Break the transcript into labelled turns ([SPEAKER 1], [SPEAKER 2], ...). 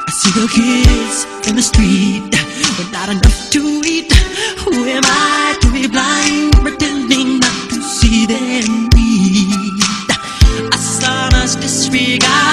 [SPEAKER 1] I see the kids in the street with not enough to eat. Who am I to be blind, pretending not to see their need? A son disregard